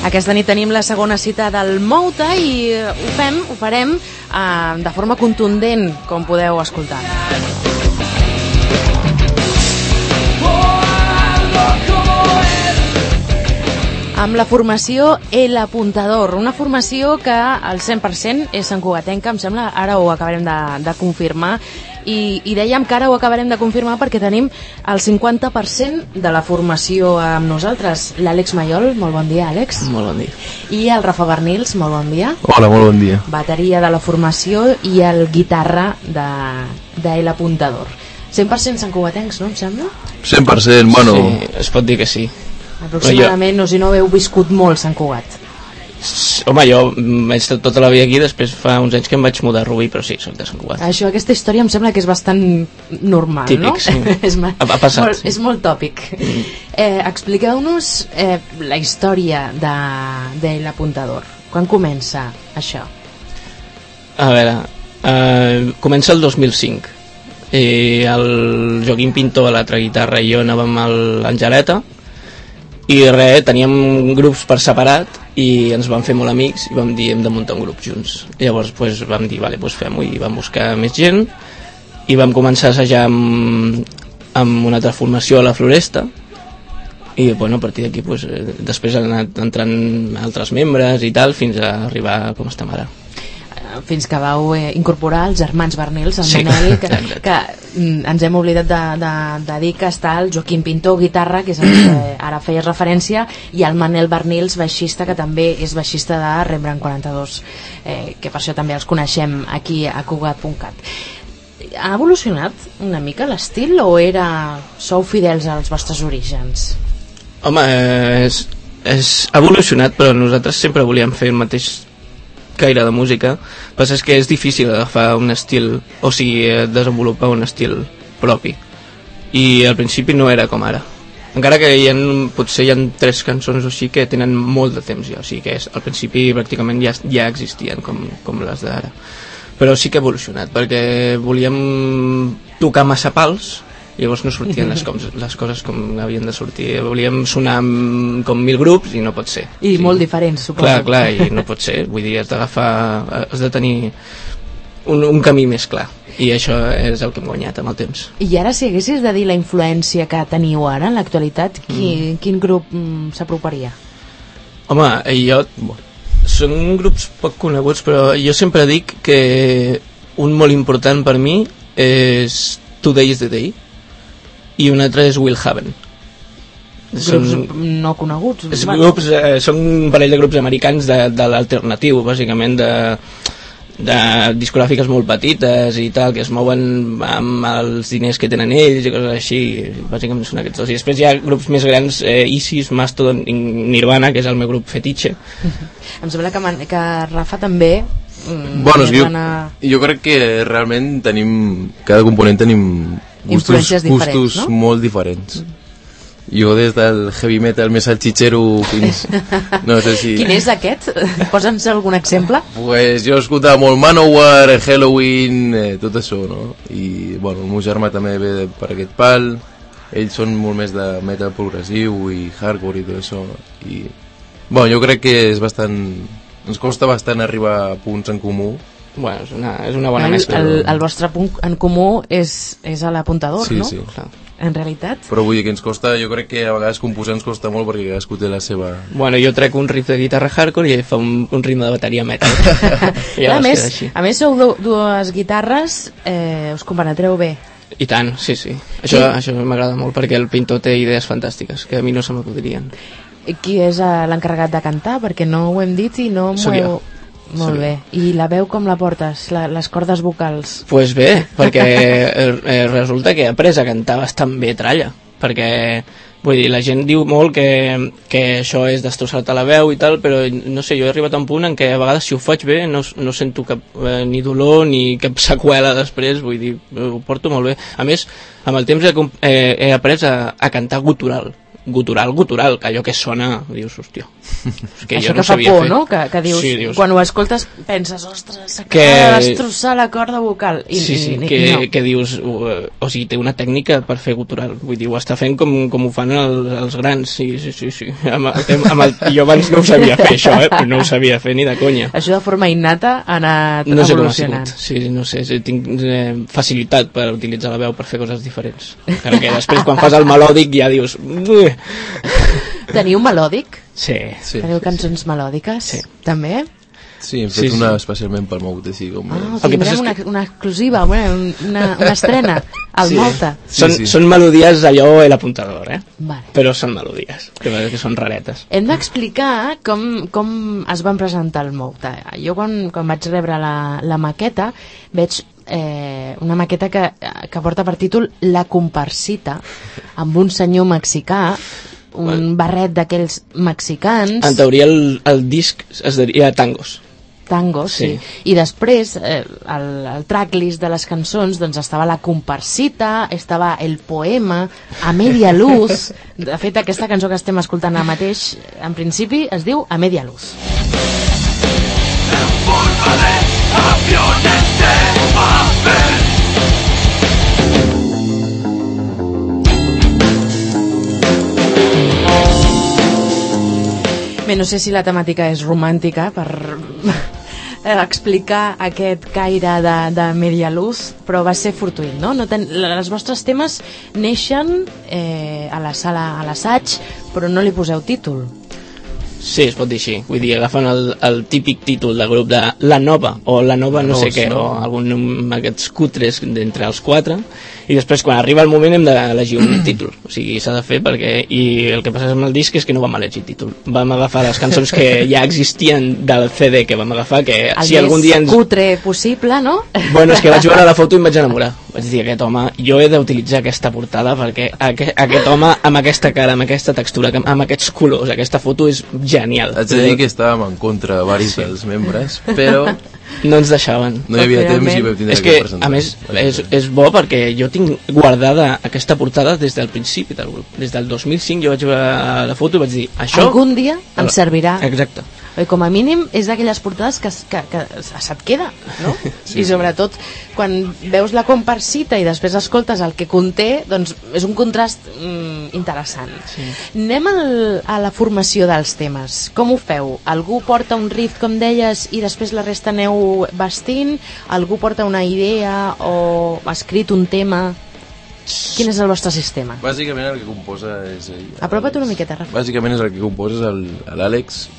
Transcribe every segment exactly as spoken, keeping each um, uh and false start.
Aquesta nit tenim la segona cita del Mouta i ho fem, ho farem eh, de forma contundent, com podeu escoltar. Amb la formació El Apuntador, una formació que al cent per cent és santcugatenca, em sembla, ara ho acabarem de, de confirmar, i, i dèiem que ara ho acabarem de confirmar perquè tenim el cinquanta per cent de la formació amb nosaltres. L'Àlex Mayol, molt bon dia, Àlex. Molt bon dia. I el Rafa Bernils, molt bon dia. Hola, molt bon dia. Bateria de la formació i el guitarra de, de El Apuntador. cent per cent santcugatencs, no, em sembla? cent per cent, bueno... Sí, es pot dir que sí. Aproximadament, jo... o si no, heu viscut molt Sant Cugat. Home, jo he estat tota la vida aquí, després fa uns anys que em vaig mudar a Rubí, però sí, soc de Sant Cugat. Això, aquesta història em sembla que és bastant normal, típic, no? Sí. és ma... ha, ha passat. Molt, és molt tòpic. Mm. Eh, expliqueu-nos eh, la història de, de l'Apuntador. Quan comença això? A veure, eh, comença el dos mil cinc. I el Joaquim Pinto a l'altra guitarra i jo anàvem a l'Angeleta, i res, teníem grups per separat i ens vam fer molt amics i vam dir hem de muntar un grup junts. Llavors pues, vam dir vale, pues fem-ho, i vam buscar més gent i vam començar a assajar amb, amb una altra formació a la Floresta i bueno, a partir d'aquí pues, després han anat entrant altres membres i tal fins a arribar com estem ara. Fins que vau eh, incorporar els germans Bernils, el sí. Manel, que, que mm, ens hem oblidat de, de, de dir que està el Joaquim Pinto, guitarra, que és el que ara feies referència, i el Manel Bernils, baixista, que també és baixista de Rembrandt quaranta-dos, eh, que per això també els coneixem aquí a Cugat punt cat. Ha evolucionat una mica l'estil o era sou fidels als vostres orígens? Home, és, és evolucionat, però nosaltres sempre volíem fer el mateix caire de música, però és que és difícil agafar un estil, o sigui, desenvolupar un estil propi, i al principi no era com ara, encara que hi ha, potser hi ha tres cançons o així que tenen molt de temps ja, o sigui que és, al principi pràcticament ja, ja existien com, com les d'ara, però sí que ha evolucionat perquè volíem tocar massa pals, llavors no sortien les, com, les coses com havien de sortir, volíem sonar amb, com mil grups i no pot ser. I sí. Molt diferents, suposo. Clar, clar, i no pot ser, vull dir, has d'agafar, has de tenir un, un camí més clar, i això és el que hem guanyat amb el temps. I ara, si haguessis de dir la influència que teniu ara en l'actualitat, qui, mm. quin grup mm, s'aproparia? Home, jo... Són grups poc coneguts, però jo sempre dic que un molt important per mi és Today is the Day, i un altre és Will Haven. Grups són, no coneguts. Grups, eh, són un parell de grups americans de, de l'alternatiu, bàsicament de, de discogràfiques molt petites i tal, que es mouen amb els diners que tenen ells i coses així, bàsicament són aquests dos. I després hi ha grups més grans, eh, Isis, Mastodon i Nirvana, que és el meu grup fetitxe. Em sembla que, man, que Rafa també... Mm, bueno, jo, jo crec que realment tenim, cada component tenim gustos, gustos no? molt diferents. Mm. Jo des del heavy metal més salchichero fins... No sé si... Quin és aquest? Posa'ns algun exemple? Pues jo escoltava molt Manowar, Halloween, eh, tot això, no? I, bueno, el meu germà també ve per aquest pal, ells són molt més de metal progressiu i hardcore i tot això, i... Bueno, jo crec que és bastant... Ens costa bastant arribar a punts en comú. Bueno, és una, és una bona el, mescla. El, el vostre punt en comú és, és a l'Apuntador, sí, no? Sí, sí. En realitat. Però vull dir que ens costa, jo crec que a vegades composar ens costa molt perquè cadascú té la seva... Bueno, jo trec un riff de guitarra hardcore i ell fa un, un ritme de bateria metal. I a, més, a més sou dues guitarres, eh, us compenetreu bé. I tant, sí, sí. Això, sí. Això m'agrada molt perquè el Pinto té idees fantàstiques que a mi no se m'acudirien. Qui és l'encarregat de cantar? Perquè no ho hem dit i no Soc m'ho... jo. Molt bé. I la veu com la portes? La, les cordes vocals? Pues bé, perquè eh, resulta que he après a cantar bastant bé tralla, perquè vull dir, la gent diu molt que, que això és destrossar-te la veu i tal, però no sé, jo he arribat a un punt en què a vegades si ho faig bé no, no sento cap, eh, ni dolor ni cap seqüela després, vull dir, ho porto molt bé. A més, amb el temps he, he, he après a, a cantar gutural. gutural, gutural, que allò que sona, dius, hòstia, que això jo no que fa sabia por, fer. no? Que, que dius, sí, dius, quan ho escoltes penses, ostres, s'acaba que... de destrossar la corda vocal. I, sí, sí, i, i, que, no. que dius, o, o sigui, té una tècnica per fer gutural, vull dir, ho està fent com, com ho fan els, els grans, sí, sí, sí, sí. Amb el, amb el, jo abans no ho sabia fer, això, eh? No ho sabia fer ni de conya. Això de forma innata ha anat no sé evolucionant. Com ha sigut. Sí, no sé, tinc eh, facilitat per utilitzar la veu per fer coses diferents. Encara que després quan fas el melòdic ja dius... Teniu melòdic? Sí. sí Teniu sí, cançons sí. melòdiques? Sí. També? Sí, hem fet sí, una sí. especialment pel Mout, així com... Ah, tindrem una, que... una exclusiva, una, una, una estrena al sí. Malta. Sí, són, sí. són melodies allò el apuntador, eh? Vale. Però són melodies, que, que són raretes. Hem d'explicar com, com es van presentar el Mouta. Jo quan, quan vaig rebre la, la maqueta veig eh, una maqueta que, que porta per títol La Comparsita, amb un senyor mexicà, un barret d'aquells mexicans. En teoria el, el disc es diria Tangos. Tangos, sí. sí. I després, eh, el, el tracklist de les cançons, doncs estava La Comparsita, estava el poema, A Media Luz. De fet, aquesta cançó que estem escoltant ara mateix, en principi, es diu A Media Luz. Bé, no sé si la temàtica és romàntica per explicar aquest caire de, de Media Luz, però va ser fortuït, no? no ten... Els vostres temes neixen eh, a la sala, a l'assaig, però no li poseu títol. Sí, es pot dir així. Vull dir, agafen el, el típic títol de grup de La Nova, o La Nova no, no sé què, no. O algun d'aquests cutres d'entre els quatre, i després quan arriba el moment hem d'elegir un títol, o sigui, s'ha de fer perquè, i el que passa amb el disc és que no vam elegir títol, vam agafar les cançons que ja existien del C D que vam agafar, que el si algun dia ens... cutre possible, no? Bueno, és que vaig veure la foto i em vaig enamorar, vaig dir, aquest home, jo he d'utilitzar aquesta portada perquè aquest, aquest home amb aquesta cara, amb aquesta textura, amb aquests colors, aquesta foto és genial. Haig de dir que estàvem en contra de varis sí. dels membres, però no ens deixaven. No hi havia temps i vam tindre és que, que presentar. A més, és, és bo perquè jo tinc guardada aquesta portada des del principi del grup. Des del dos mil cinc jo vaig veure la foto i vaig dir, això... Algun dia em servirà. Exacte. Com a mínim és d'aquelles portades que, que, que se't queda, no? Sí, I sobretot quan veus La Comparsita i després escoltes el que conté, doncs és un contrast mm, interessant. Sí. Anem al, a la formació dels temes. Com ho feu? Algú porta un riff, com deies, i després la resta aneu vestint? Algú porta una idea o ha escrit un tema? Quin és el vostre sistema? Bàsicament el que composa és ell. Apropa't una miqueta, Rafa. Bàsicament és el que composa és l'Àlex,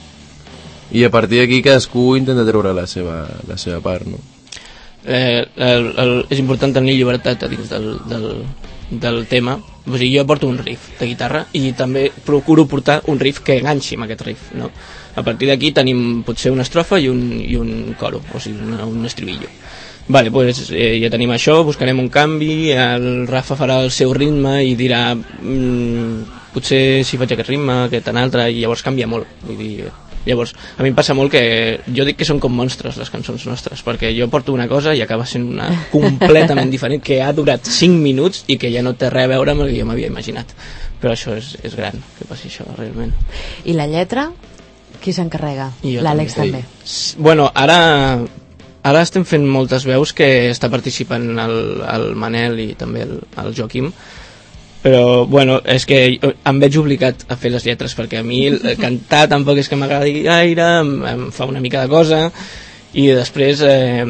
i a partir d'aquí cadascú intenta treure la seva, la seva part, no? Eh, el, el, és important tenir llibertat a dins del, del, del tema. O sigui, jo porto un riff de guitarra i també procuro portar un riff que enganxi amb aquest riff, no? A partir d'aquí tenim potser una estrofa i un, i un coro, o sigui, una, un estribillo. Vale, pues, eh, ja tenim això, buscarem un canvi, el Rafa farà el seu ritme i dirà mmm, potser si faig aquest ritme, aquest en altre, i llavors canvia molt. Vull dir, llavors, a mi em passa molt que jo dic que són com monstres les cançons nostres, perquè jo porto una cosa i acaba sent una completament diferent, que ha durat cinc minuts i que ja no té res a veure amb el que jo m'havia imaginat. Però això és, és gran, que passi això realment. I la lletra? Qui s'encarrega? L'Àlex també. també. Bueno, ara... Ara estem fent moltes veus que està participant el, el Manel i també el, el Joaquim, però bueno, és que em veig obligat a fer les lletres perquè a mi cantar tampoc és que m'agradi gaire, em, em fa una mica de cosa i després eh,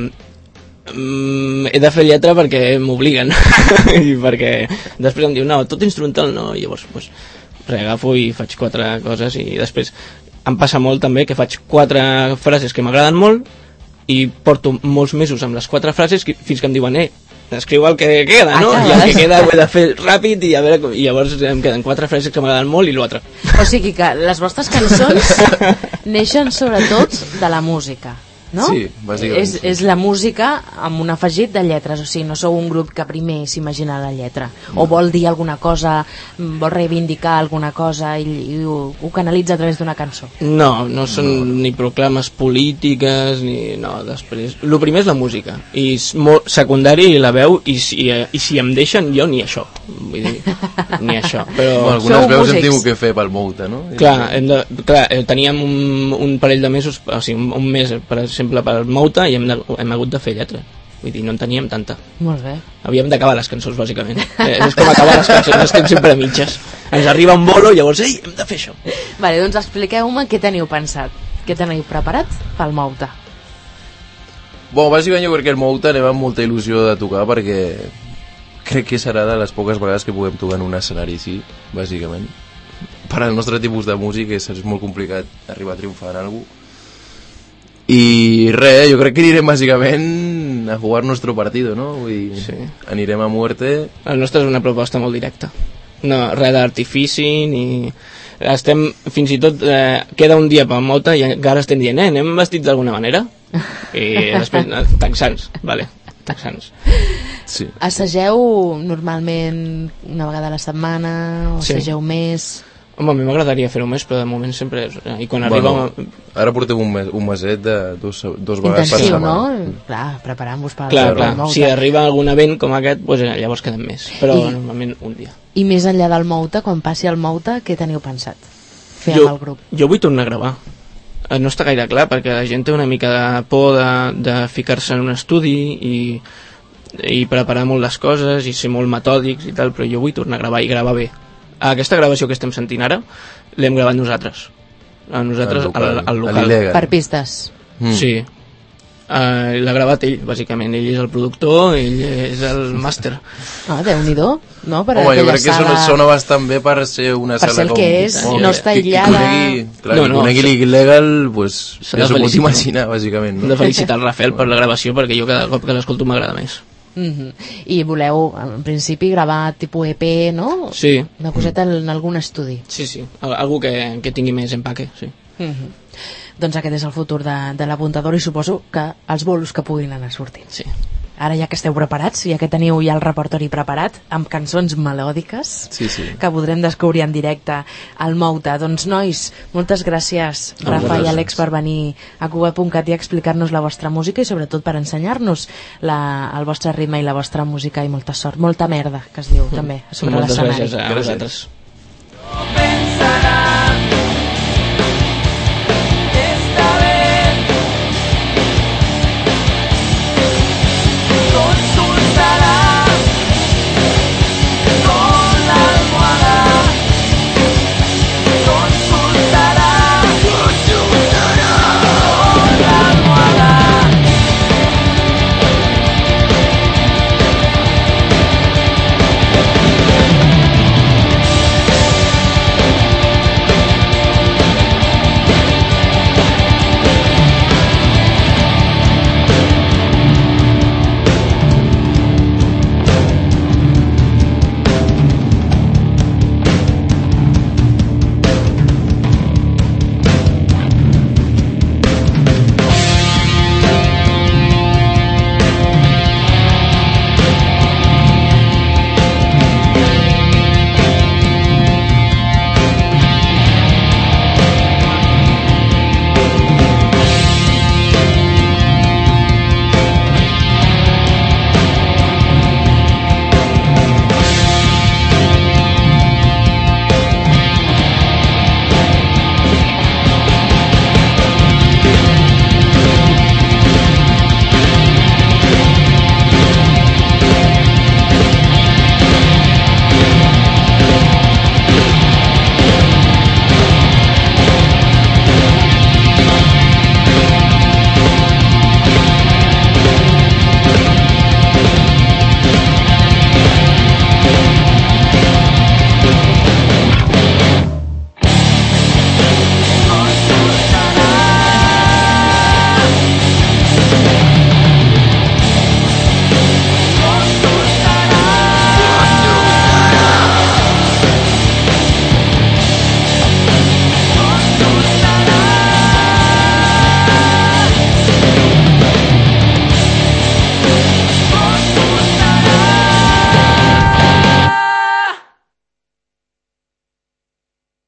he de fer lletra perquè m'obliguen i perquè després em diu no, tot instrumental no, i llavors pues, reagafo i faig quatre coses i després em passa molt també que faig quatre frases que m'agraden molt i porto molts mesos amb les quatre frases fins que em diuen, eh, escriu el que queda, no? Ah, I el que queda ho he de fer ràpid i, a veure, i llavors em queden quatre frases que m'agraden molt i l'altre. O sigui que les vostres cançons neixen sobretot de la música, no? Sí, bàsicament. És, és la música amb un afegit de lletres, o sigui, no sou un grup que primer s'imagina la lletra, o vol dir alguna cosa, vol reivindicar alguna cosa i, i ho, ho canalitza a través d'una cançó. No, no són no. ni proclames polítiques, ni... no, després... El primer és la música, i és molt secundari la veu, i si, i si em deixen jo ni això. vull dir, ni això. Però... Bueno, algunes veus hem tingut que fer pel Mouta, no? Clar, hem de, clar eh, teníem un, un parell de mesos, o sigui, un, un mes, per exemple, pel Mouta, i hem, de, hem hagut de fer lletra. Vull dir, no en teníem tanta. Molt bé. Havíem d'acabar les cançons, bàsicament. Eh, és com acabar les cançons, estem sempre a mitges. Ens arriba un bolo i llavors, ei, hem de fer això. Vale, doncs expliqueu-me què teniu pensat, què teniu preparat pel Mouta. Bon, bàsicament jo crec que el Mouta anem amb molta il·lusió de tocar perquè crec que serà de les poques vegades que puguem tocar en un escenari així, bàsicament. Per al nostre tipus de música és, és molt complicat arribar a triomfar en alguna cosa. I res, jo crec que anirem bàsicament a jugar nostre partido, no? Vull dir, sí. Anirem a muerte. El nostre és una proposta molt directa. No, res d'artifici ni... Estem, fins i tot, eh, queda un dia pel Mouta i encara estem dient, eh, anem vestits d'alguna manera? I després, eh, texans, vale, texans. Sí. Assageu normalment una vegada a la setmana o Sí. assageu més? Home, a mi m'agradaria fer-ho més, però de moment sempre és... I quan Bueno, arriba... ara portem un, mes, un meset de dos, dos vegades per Intensiu, setmana. no? Clar, preparant-vos per Clar, per clar, el Mouta. si arriba algun event com aquest, doncs llavors quedem més. Però I- normalment un dia. I més enllà del Mouta, quan passi el Mouta, què teniu pensat fer Jo, amb el grup? jo vull tornar a gravar. Eh, No està gaire clar, perquè la gent té una mica de por de, de ficar-se en un estudi i, i preparar molt les coses i ser molt metòdics i tal, però jo vull tornar a gravar i gravar bé. Aquesta gravació que estem sentint ara l'hem gravat nosaltres. A nosaltres, Al local, al, al a local. l'Il·legal. Per pistes. Mm. Sí. Uh, l'ha gravat ell, bàsicament. Ell és el productor, ell és el màster. Ah, Déu-n'hi-do, no? Per Home, jo aquella crec que sala... sona, sona bastant bé per ser una Per sala ser el com... que és, com- no està qui- qui aïllada. conegui, clar, No, qui no, conegui s'ha- l'Il·legal, pues, s'ha ja de s'ho pot felicitar. imaginar, bàsicament. Hem No? de felicitar el Rafael per la gravació, perquè jo cada cop que l'escolto m'agrada més. Mhm. I voleu, en principi, gravar tipus E P, no? Sí, Una coseta en algun estudi. sí, sí. Al- Algú que, que tingui més empaque, sí. Mhm. Doncs aquest és el futur de, de l'apuntador i suposo que els bolos que puguin anar sortint. Sí. Ara ja que esteu preparats, ja que teniu ja el repertori preparat, amb cançons melòdiques, Sí, sí. que podrem descobrir en directe al Mouta. Doncs nois, moltes gràcies, A Rafa i vosaltres. Àlex, per venir a Cuba punt cat i explicar-nos la vostra música i sobretot per ensenyar-nos la, el vostre ritme i la vostra música, i molta sort, molta merda, que es diu també, a sobre Moltes l'escenari. gràcies a Gràcies. vosaltres. Pensarás